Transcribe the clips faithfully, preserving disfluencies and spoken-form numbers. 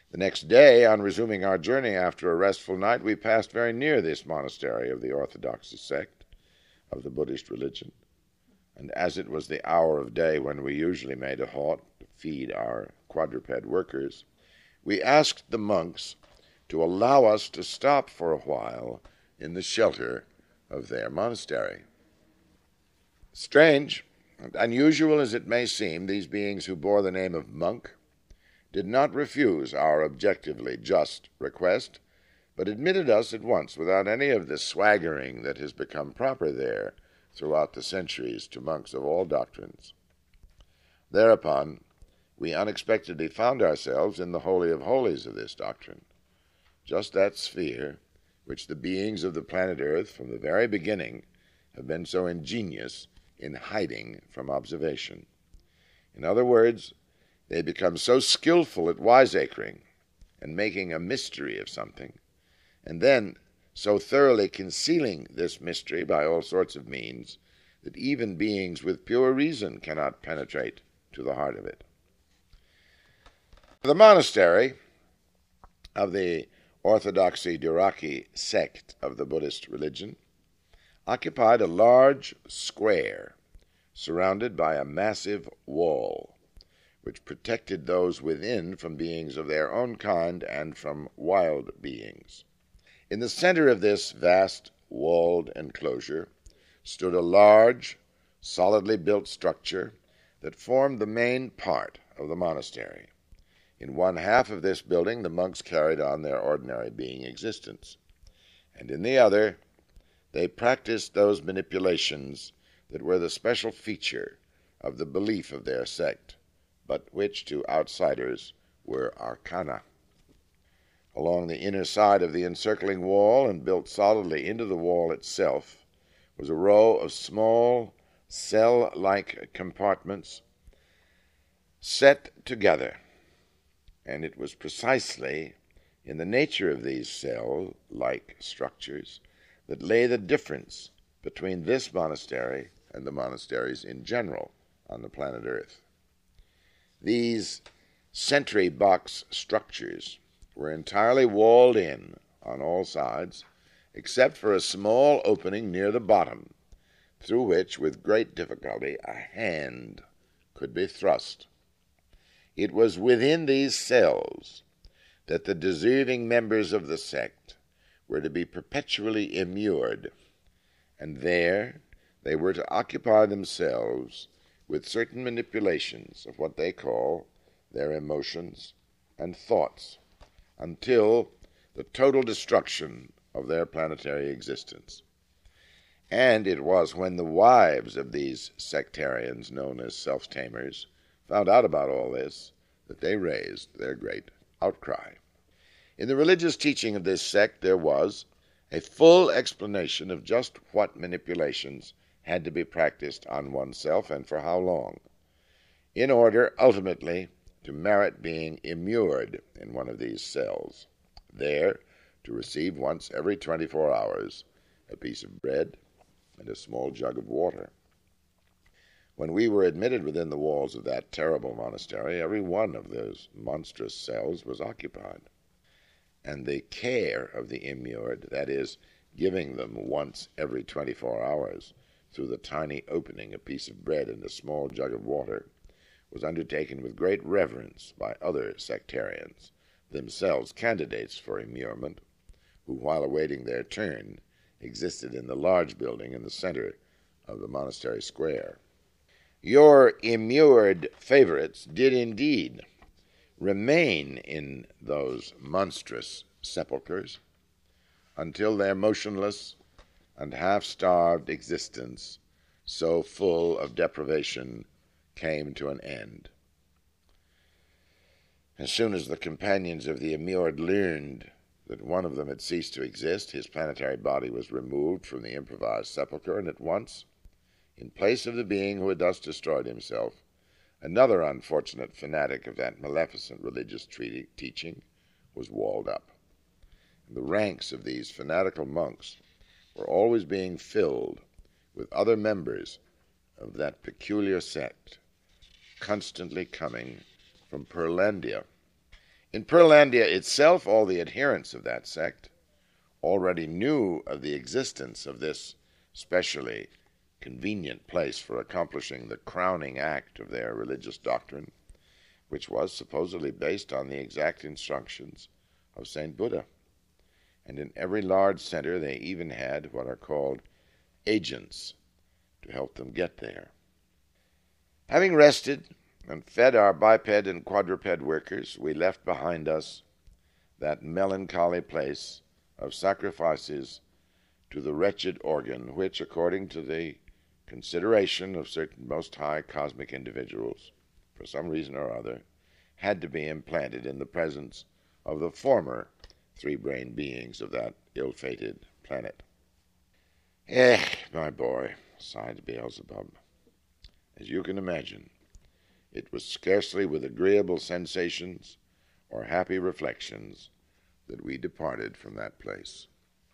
The next day, on resuming our journey after a restful night, we passed very near this monastery of the Orthodox sect of the Buddhist religion, and as it was the hour of day when we usually made a halt to feed our quadruped workers, we asked the monks to allow us to stop for a while in the shelter of their monastery. Strange and unusual as it may seem, these beings who bore the name of monk did not refuse our objectively just request, but admitted us at once without any of the swaggering that has become proper there throughout the centuries to monks of all doctrines. Thereupon, we unexpectedly found ourselves in the Holy of Holies of this doctrine, just that sphere which the beings of the planet Earth from the very beginning have been so ingenious in hiding from observation. In other words, they become so skillful at wiseacring and making a mystery of something, and then so thoroughly concealing this mystery by all sorts of means, that even beings with pure reason cannot penetrate to the heart of it. The monastery of the Orthodoxy Dyraki sect of the Buddhist religion occupied a large square surrounded by a massive wall, which protected those within from beings of their own kind and from wild beings. In the center of this vast walled enclosure stood a large, solidly built structure that formed the main part of the monastery. In one half of this building the monks carried on their ordinary being existence, and in the other they practiced those manipulations that were the special feature of the belief of their sect, but which to outsiders were arcana. Along the inner side of the encircling wall, and built solidly into the wall itself, was a row of small, cell-like compartments set together, and it was precisely in the nature of these cell-like structures that lay the difference between this monastery and the monasteries in general on the planet Earth. These sentry box structures were entirely walled in on all sides, except for a small opening near the bottom, through which, with great difficulty, a hand could be thrust. It was within these cells that the deserving members of the sect were to be perpetually immured, and there they were to occupy themselves with certain manipulations of what they call their emotions and thoughts, until the total destruction of their planetary existence. And it was when the wives of these sectarians, known as self-tamers, found out about all this that they raised their great outcry. In the religious teaching of this sect there was a full explanation of just what manipulations had to be practiced on oneself and for how long, in order ultimately to merit being immured in one of these cells, there to receive once every twenty-four hours a piece of bread and a small jug of water. When we were admitted within the walls of that terrible monastery, every one of those monstrous cells was occupied, and the care of the immured, that is, giving them once every twenty-four hours through the tiny opening a piece of bread and a small jug of water, was undertaken with great reverence by other sectarians, themselves candidates for immurement, who, while awaiting their turn, existed in the large building in the center of the monastery square. Your immured favorites did indeed remain in those monstrous sepulchres until their motionless and half-starved existence, so full of deprivation, came to an end. As soon as the companions of the immured learned that one of them had ceased to exist, his planetary body was removed from the improvised sepulchre, and at once, in place of the being who had thus destroyed himself, another unfortunate fanatic of that maleficent religious treaty, teaching was walled up. And the ranks of these fanatical monks were always being filled with other members of that peculiar sect, constantly coming from Pearlandia. In Pearlandia itself, all the adherents of that sect already knew of the existence of this specially convenient place for accomplishing the crowning act of their religious doctrine, which was supposedly based on the exact instructions of Saint Buddha. And in every large center they even had what are called agents to help them get there. Having rested and fed our biped and quadruped workers, we left behind us that melancholy place of sacrifices to the wretched organ which, according to the consideration of certain most high cosmic individuals, for some reason or other, had to be implanted in the presence of the former three-brained beings of that ill-fated planet. Eh, my boy, sighed Beelzebub, as you can imagine, it was scarcely with agreeable sensations or happy reflections that we departed from that place.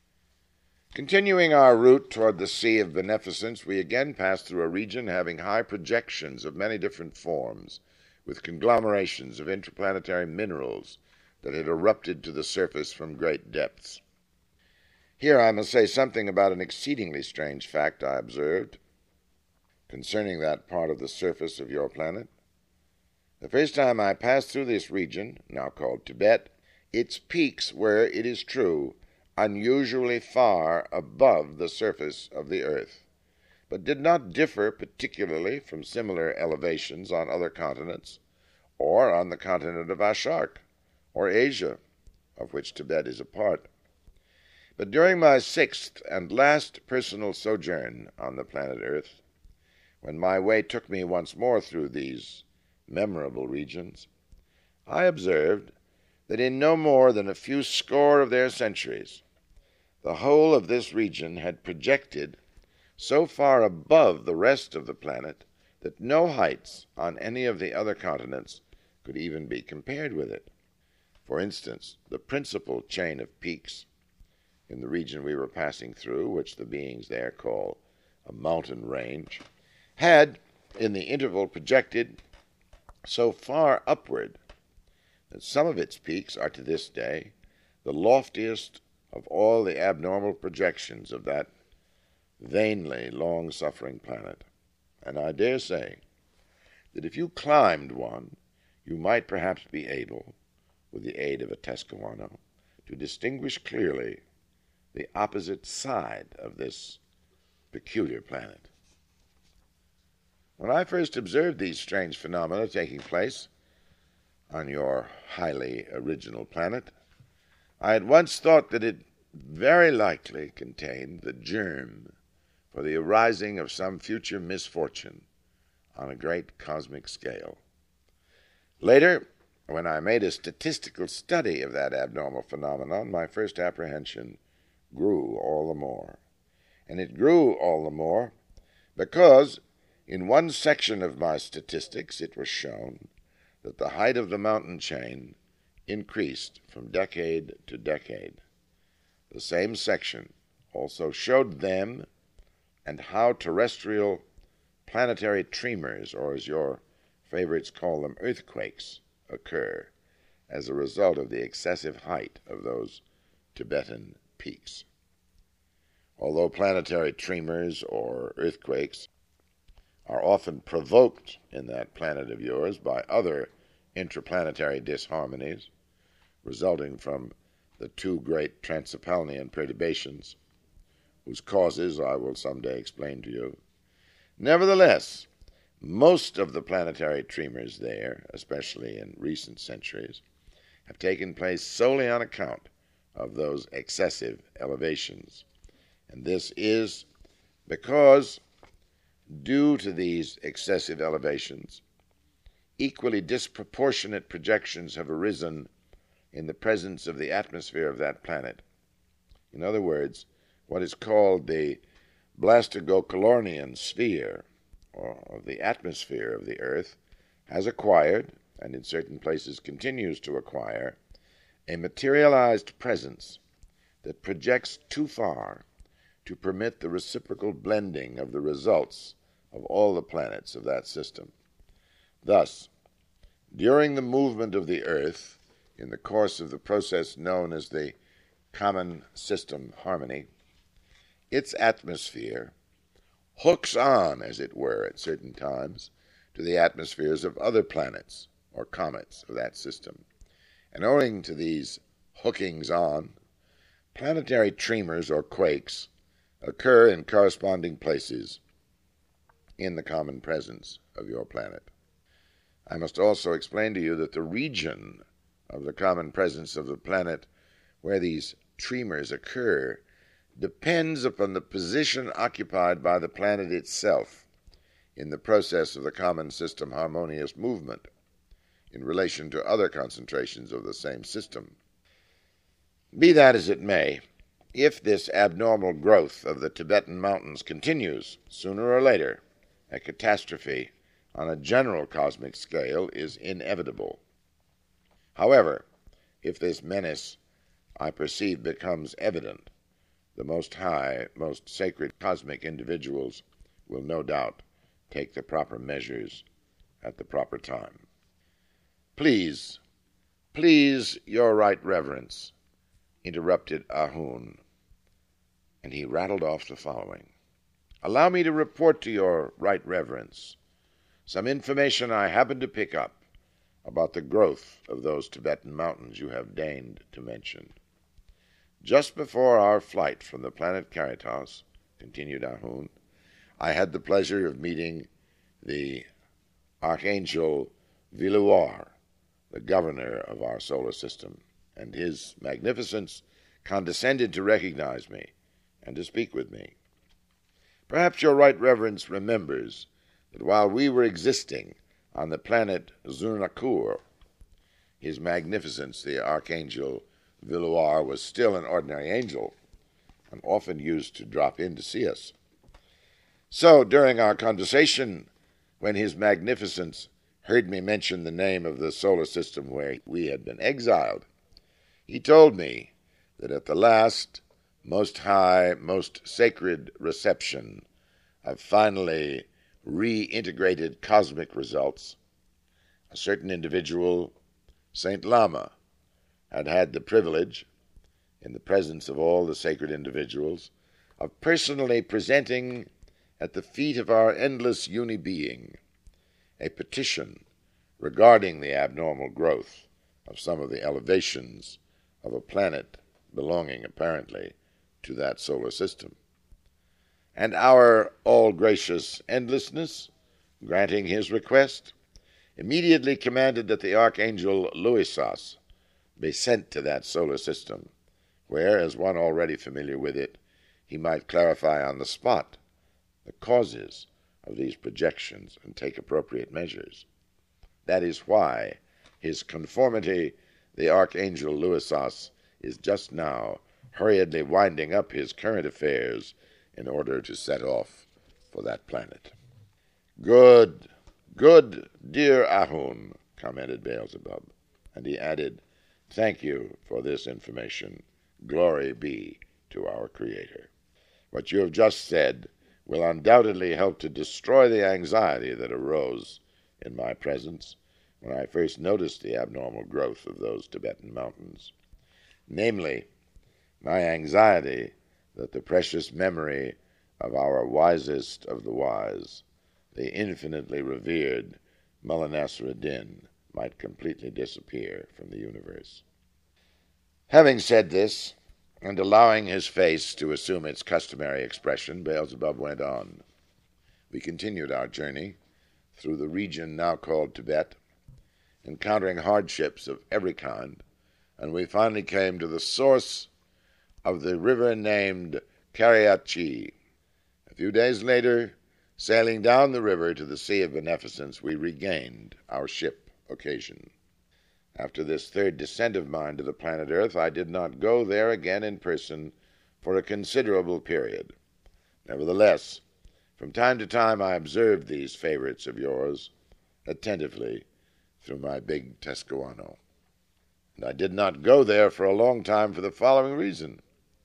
Continuing our route toward the Sea of Beneficence, we again passed through a region having high projections of many different forms, with conglomerations of interplanetary minerals that had erupted to the surface from great depths. Here I must say something about an exceedingly strange fact I observed concerning that part of the surface of your planet. The first time I passed through this region, now called Tibet, its peaks were, it is true, unusually far above the surface of the earth, but did not differ particularly from similar elevations on other continents, or on the continent of Ashark, or Asia, of which Tibet is a part. But during my sixth and last personal sojourn on the planet Earth, when my way took me once more through these memorable regions, I observed that in no more than a few score of their centuries, the whole of this region had projected so far above the rest of the planet that no heights on any of the other continents could even be compared with it. For instance, the principal chain of peaks in the region we were passing through, which the beings there call a mountain range, had, in the interval, projected so far upward that some of its peaks are to this day the loftiest of all the abnormal projections of that vainly long-suffering planet. And I dare say that if you climbed one, you might perhaps be able, with the aid of a Tescawana, to distinguish clearly the opposite side of this peculiar planet. When I first observed these strange phenomena taking place on your highly original planet, I at once thought that it very likely contained the germ for the arising of some future misfortune on a great cosmic scale. Later, when I made a statistical study of that abnormal phenomenon, my first apprehension grew all the more. And it grew all the more because in one section of my statistics it was shown that the height of the mountain chain increased from decade to decade. The same section also showed them and how terrestrial planetary tremors, or as your favorites call them, earthquakes, occur as a result of the excessive height of those Tibetan peaks. Although planetary tremors or earthquakes are often provoked in that planet of yours by other interplanetary disharmonies resulting from the two great Transapalnian perturbations, whose causes I will someday explain to you, nevertheless, most of the planetary tremors there, especially in recent centuries, have taken place solely on account of those excessive elevations. And this is because, due to these excessive elevations, equally disproportionate projections have arisen in the presence of the atmosphere of that planet. In other words, what is called the Blastogocalornian sphere, or of the atmosphere of the Earth, has acquired, and in certain places continues to acquire, a materialized presence that projects too far to permit the reciprocal blending of the results of all the planets of that system. Thus, during the movement of the Earth in the course of the process known as the common system harmony, its atmosphere hooks on, as it were, at certain times, to the atmospheres of other planets or comets of that system. And owing to these hookings on, planetary tremors or quakes occur in corresponding places in the common presence of your planet. I must also explain to you that the region of the common presence of the planet where these tremors occur depends upon the position occupied by the planet itself in the process of the common system harmonious movement in relation to other concentrations of the same system. Be that as it may, if this abnormal growth of the Tibetan mountains continues, sooner or later, a catastrophe on a general cosmic scale is inevitable. However, if this menace I perceive becomes evident, the most high, most sacred cosmic individuals will no doubt take the proper measures at the proper time. Please, please, your right reverence, interrupted Ahun, and he rattled off the following. Allow me to report to your right reverence some information I happened to pick up about the growth of those Tibetan mountains you have deigned to mention. Just before our flight from the planet Caritas, continued Ahun, I had the pleasure of meeting the Archangel Villuar, the governor of our solar system, and his magnificence condescended to recognize me and to speak with me. Perhaps your right reverence remembers that while we were existing on the planet Zurnakur, his magnificence, the Archangel Villuar, was still an ordinary angel and often used to drop in to see us. So, during our conversation, when his magnificence heard me mention the name of the solar system where we had been exiled, he told me that at the last, most high, most sacred reception of finally reintegrated cosmic results, a certain individual, Saint Lama, had had the privilege, in the presence of all the sacred individuals, of personally presenting at the feet of our endless uni-being a petition regarding the abnormal growth of some of the elevations of a planet belonging, apparently, to that solar system. And our all-gracious endlessness, granting his request, immediately commanded that the Archangel Luisas be sent to that solar system, where, as one already familiar with it, he might clarify on the spot the causes of these projections and take appropriate measures. That is why his conformity, the Archangel Luisas, is just now hurriedly winding up his current affairs in order to set off for that planet. Good, good, dear Ahun, commented Beelzebub, and he added, thank you for this information. Glory be to our Creator. What you have just said will undoubtedly help to destroy the anxiety that arose in my presence when I first noticed the abnormal growth of those Tibetan mountains. Namely, my anxiety that the precious memory of our wisest of the wise, the infinitely revered Mullah Nasruddin, might completely disappear from the universe. Having said this, and allowing his face to assume its customary expression, Beelzebub went on. We continued our journey through the region now called Tibet, encountering hardships of every kind, and we finally came to the source of the river named Kariachi. A few days later, sailing down the river to the Sea of Beneficence, we regained our ship Occasion. After this third descent of mine to the planet Earth, I did not go there again in person for a considerable period. Nevertheless, from time to time I observed these favorites of yours attentively through my big Tescahuano. And I did not go there for a long time for the following reason.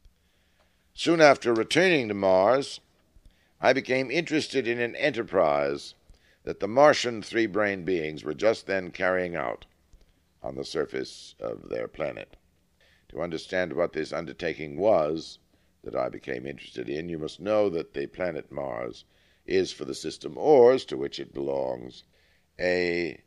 Soon after returning to Mars, I became interested in an enterprise that the Martian three-brained beings were just then carrying out on the surface of their planet. To understand what this undertaking was that I became interested in, you must know that the planet Mars is, for the system Ors, to which it belongs, a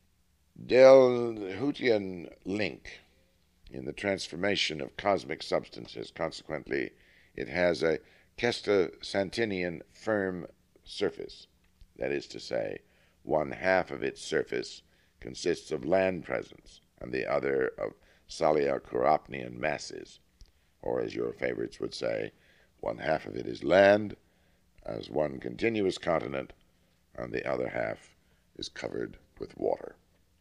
Delhutian link in the transformation of cosmic substances. Consequently, it has a Kesta-Santinian firm surface. That is to say, one half of its surface consists of land presence, and the other of Salya-Kurapnian masses, or as your favorites would say, one half of it is land as one continuous continent, and the other half is covered with water.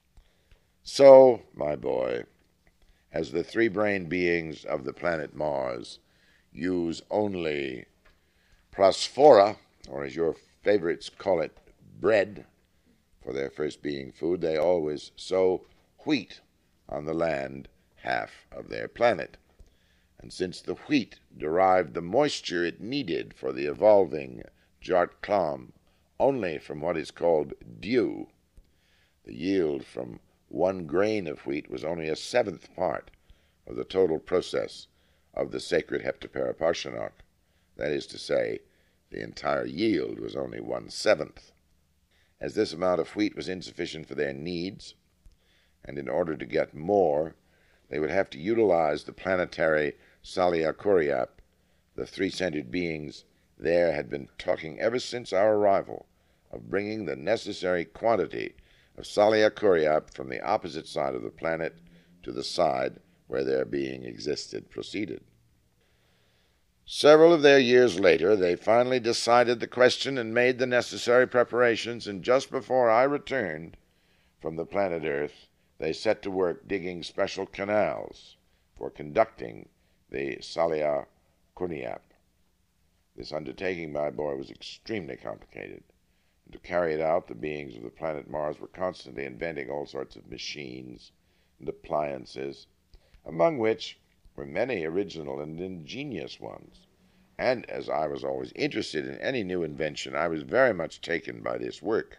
So, my boy, as the three-brained beings of the planet Mars use only prosphora, or as your favorites call it, bread, for their first being food, they always sow wheat on the land half of their planet. And since the wheat derived the moisture it needed for the evolving Jart Klam only from what is called dew, the yield from one grain of wheat was only a seventh part of the total process of the sacred Heptaparaparshinok. That is to say, the entire yield was only one-seventh. As this amount of wheat was insufficient for their needs, and in order to get more, they would have to utilize the planetary Salya Kuriap. The three-centered beings there had been talking ever since our arrival of bringing the necessary quantity of Salya Kuriap from the opposite side of the planet to the side where their being existed proceeded. Several of their years later, they finally decided the question and made the necessary preparations, and just before I returned from the planet Earth, they set to work digging special canals for conducting the Salya Kuriap. This undertaking, my boy, was extremely complicated. And to carry it out, the beings of the planet Mars were constantly inventing all sorts of machines and appliances, among which were many original and ingenious ones. And as I was always interested in any new invention, I was very much taken by this work.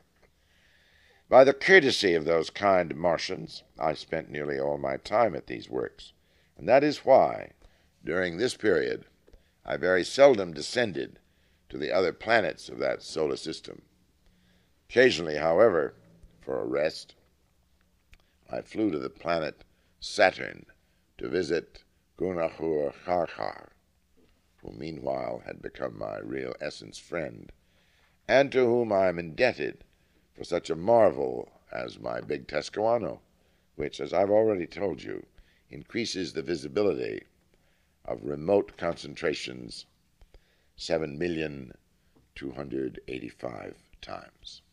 By the courtesy of those kind Martians, I spent nearly all my time at these works, and that is why, during this period, I very seldom descended to the other planets of that solar system. Occasionally, however, for a rest, I flew to the planet Saturn to visit Gunahur Kharkar, who meanwhile had become my real essence friend, and to whom I am indebted for such a marvel as my big Tescahuano, which, as I've already told you, increases the visibility of remote concentrations seven million two hundred eighty-five times.